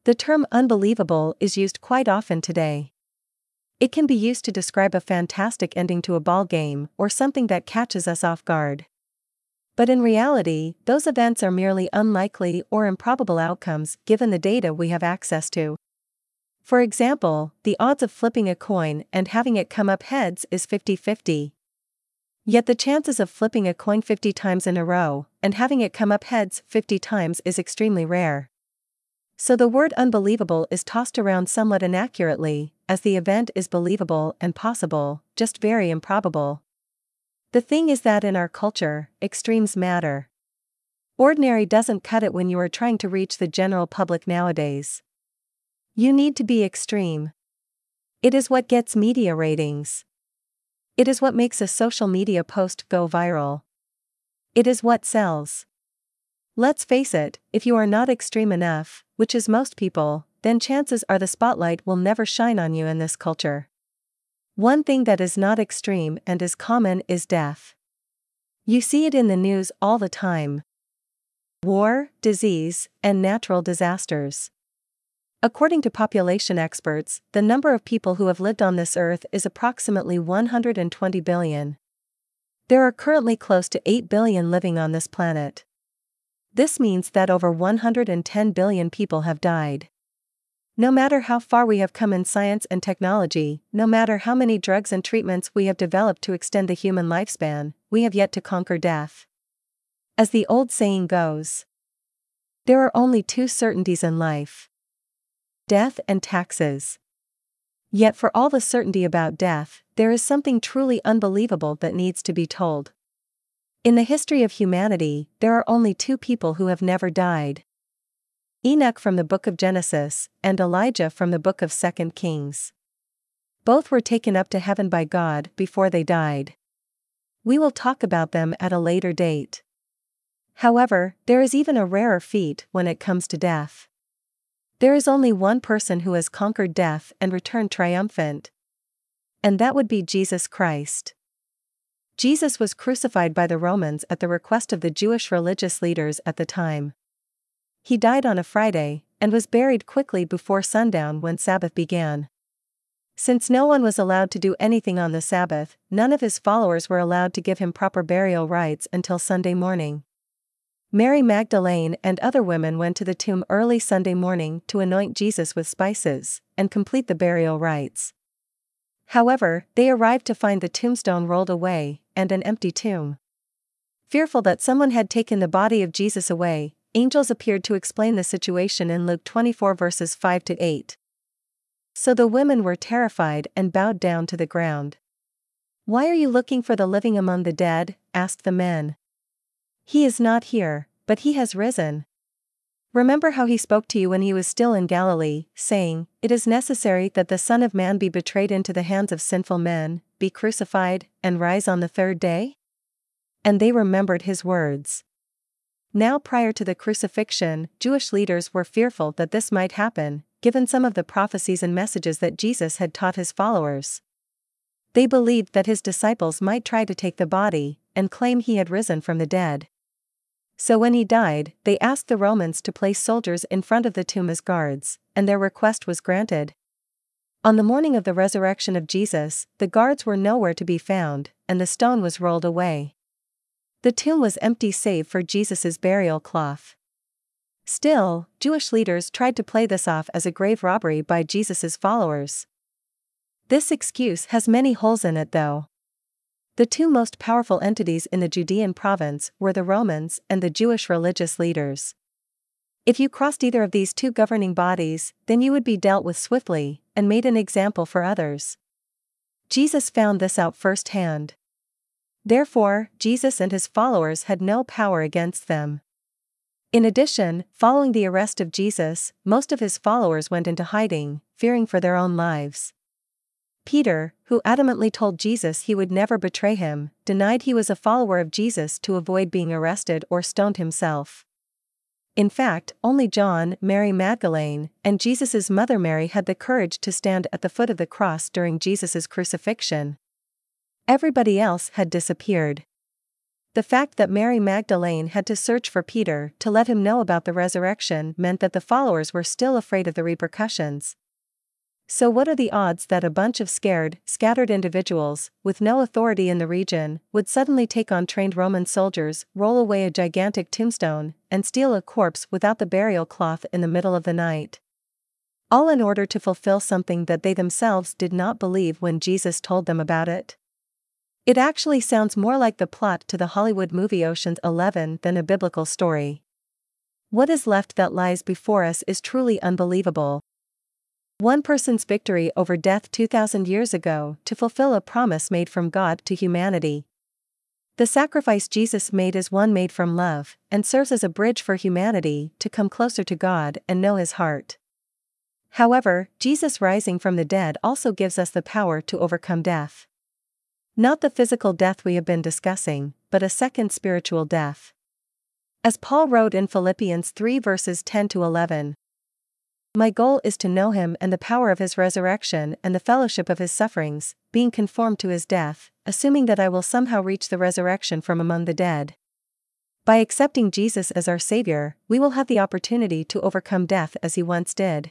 The term unbelievable is used quite often today. It can be used to describe a fantastic ending to a ball game or something that catches us off guard. But in reality, those events are merely unlikely or improbable outcomes given the data we have access to. For example, the odds of flipping a coin and having it come up heads is 50-50. Yet the chances of flipping a coin 50 times in a row and having it come up heads 50 times is extremely rare. So the word unbelievable is tossed around somewhat inaccurately, as the event is believable and possible, just very improbable. The thing is that in our culture, extremes matter. Ordinary doesn't cut it when you are trying to reach the general public nowadays. You need to be extreme. It is what gets media ratings. It is what makes a social media post go viral. It is what sells. Let's face it, if you are not extreme enough, which is most people, then chances are the spotlight will never shine on you in this culture. One thing that is not extreme and is common is death. You see it in the news all the time. War, disease, and natural disasters. According to population experts, the number of people who have lived on this earth is approximately 120 billion. There are currently close to 8 billion living on this planet. This means that over 110 billion people have died. No matter how far we have come in science and technology, no matter how many drugs and treatments we have developed to extend the human lifespan, we have yet to conquer death. As the old saying goes, there are only two certainties in life: death and taxes. Yet for all the certainty about death, there is something truly unbelievable that needs to be told. In the history of humanity, there are only two people who have never died: Enoch from the book of Genesis, and Elijah from the book of 2 Kings. Both were taken up to heaven by God before they died. We will talk about them at a later date. However, there is even a rarer feat when it comes to death. There is only one person who has conquered death and returned triumphant. And that would be Jesus Christ. Jesus was crucified by the Romans at the request of the Jewish religious leaders at the time. He died on a Friday, and was buried quickly before sundown when Sabbath began. Since no one was allowed to do anything on the Sabbath, none of his followers were allowed to give him proper burial rites until Sunday morning. Mary Magdalene and other women went to the tomb early Sunday morning to anoint Jesus with spices, and complete the burial rites. However, they arrived to find the tombstone rolled away, and an empty tomb. Fearful that someone had taken the body of Jesus away, angels appeared to explain the situation in Luke 24 verses 5-8. So the women were terrified and bowed down to the ground. "Why are you looking for the living among the dead?" asked the men. "He is not here, but he has risen. Remember how he spoke to you when he was still in Galilee, saying, 'It is necessary that the Son of Man be betrayed into the hands of sinful men, be crucified, and rise on the third day?'" And they remembered his words. Now, prior to the crucifixion, Jewish leaders were fearful that this might happen, given some of the prophecies and messages that Jesus had taught his followers. They believed that his disciples might try to take the body and claim he had risen from the dead. So when he died, they asked the Romans to place soldiers in front of the tomb as guards, and their request was granted. On the morning of the resurrection of Jesus, the guards were nowhere to be found, and the stone was rolled away. The tomb was empty save for Jesus' burial cloth. Still, Jewish leaders tried to play this off as a grave robbery by Jesus' followers. This excuse has many holes in it though. The two most powerful entities in the Judean province were the Romans and the Jewish religious leaders. If you crossed either of these two governing bodies, then you would be dealt with swiftly, and made an example for others. Jesus found this out firsthand. Therefore, Jesus and his followers had no power against them. In addition, following the arrest of Jesus, most of his followers went into hiding, fearing for their own lives. Peter, who adamantly told Jesus he would never betray him, denied he was a follower of Jesus to avoid being arrested or stoned himself. In fact, only John, Mary Magdalene, and Jesus' mother Mary had the courage to stand at the foot of the cross during Jesus' crucifixion. Everybody else had disappeared. The fact that Mary Magdalene had to search for Peter to let him know about the resurrection meant that the followers were still afraid of the repercussions. So what are the odds that a bunch of scared, scattered individuals, with no authority in the region, would suddenly take on trained Roman soldiers, roll away a gigantic tombstone, and steal a corpse without the burial cloth in the middle of the night? All in order to fulfill something that they themselves did not believe when Jesus told them about it. It actually sounds more like the plot to the Hollywood movie Ocean's 11 than a biblical story. What is left that lies before us is truly unbelievable. One person's victory over death 2,000 years ago to fulfill a promise made from God to humanity. The sacrifice Jesus made is one made from love, and serves as a bridge for humanity to come closer to God and know His heart. However, Jesus rising from the dead also gives us the power to overcome death. Not the physical death we have been discussing, but a second spiritual death. As Paul wrote in Philippians 3 verses 10 to 11. My goal is to know Him and the power of His resurrection and the fellowship of His sufferings, being conformed to His death, assuming that I will somehow reach the resurrection from among the dead. By accepting Jesus as our Savior, we will have the opportunity to overcome death as He once did.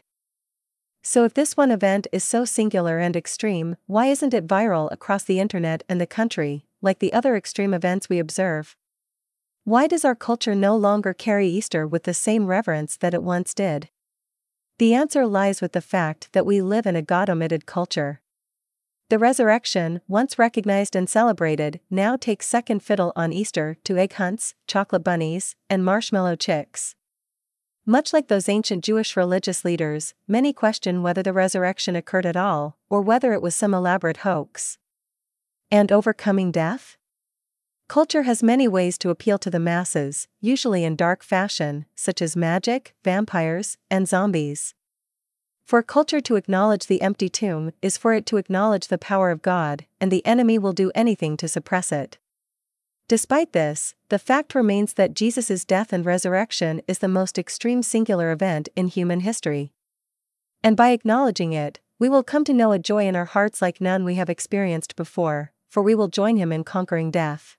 So if this one event is so singular and extreme, why isn't it viral across the internet and the country, like the other extreme events we observe? Why does our culture no longer carry Easter with the same reverence that it once did? The answer lies with the fact that we live in a God-omitted culture. The resurrection, once recognized and celebrated, now takes second fiddle on Easter to egg hunts, chocolate bunnies, and marshmallow chicks. Much like those ancient Jewish religious leaders, many question whether the resurrection occurred at all, or whether it was some elaborate hoax. And overcoming death? Culture has many ways to appeal to the masses, usually in dark fashion, such as magic, vampires, and zombies. For culture to acknowledge the empty tomb is for it to acknowledge the power of God, and the enemy will do anything to suppress it. Despite this, the fact remains that Jesus' death and resurrection is the most extreme singular event in human history. And by acknowledging it, we will come to know a joy in our hearts like none we have experienced before, for we will join Him in conquering death.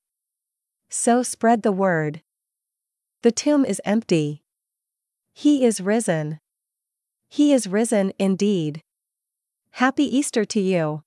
So spread the word. The tomb is empty. He is risen. He is risen indeed. Happy Easter to you.